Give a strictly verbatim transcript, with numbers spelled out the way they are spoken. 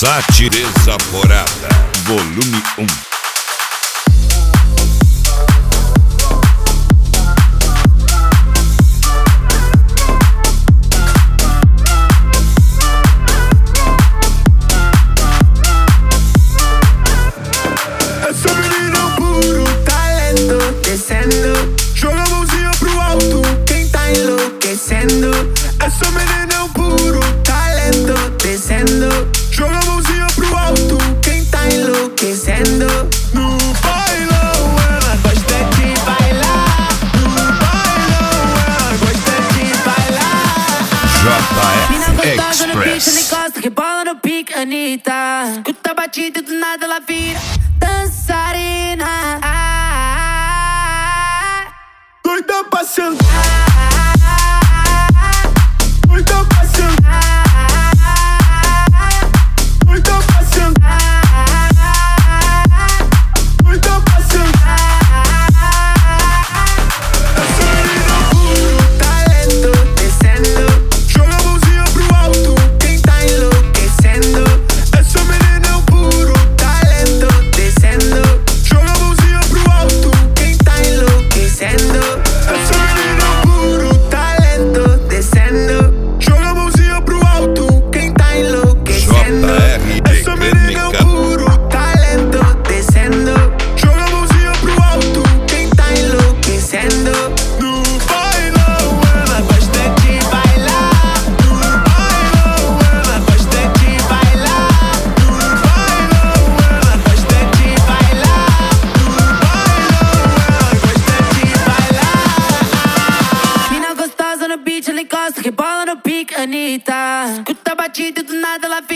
Versace Desaforada, volume um. Essa menina é um puro talento, descendo. Joga a mãozinha pro alto, quem tá enlouquecendo. Essa menina é um puro talento, descendo. Joga a mãozinha pro alto, quem tá enlouquecendo. No bailão ela gosta de bailar. No bailão ela gosta de bailar. J F Gostosa no beat, ela Express. encosta, rebola no pique, Anitta. Escuta a batida e do nada ela vira dançarina. Ah, Doida pra sentar. Doida pra sentar. Doida pra sentar. Doida pra sentar. Essa menina é um puro talento, descendo. Joga a mãozinha pro alto, quem tá enlouquecendo. Essa menina é um puro talento, descendo. Joga a mãozinha pro alto, quem tá enlouquecendo. Essa menina é um puro talento, descendo. Joga a mãozinha pro alto, quem tá enlouquecendo. J R Essa menina é um puro talento, descendo. Joga a mãozinha pro alto, quem tá enlouquecendo. No bailão ela gosta de bailar. No bailão ela gosta de bailar. No bailão ela gosta de bailar. No bailão ela gosta de bailar. mina gostosa no beat, ela encosta, rebola no pique, Anitta. Escuta a batida e do nada ela vira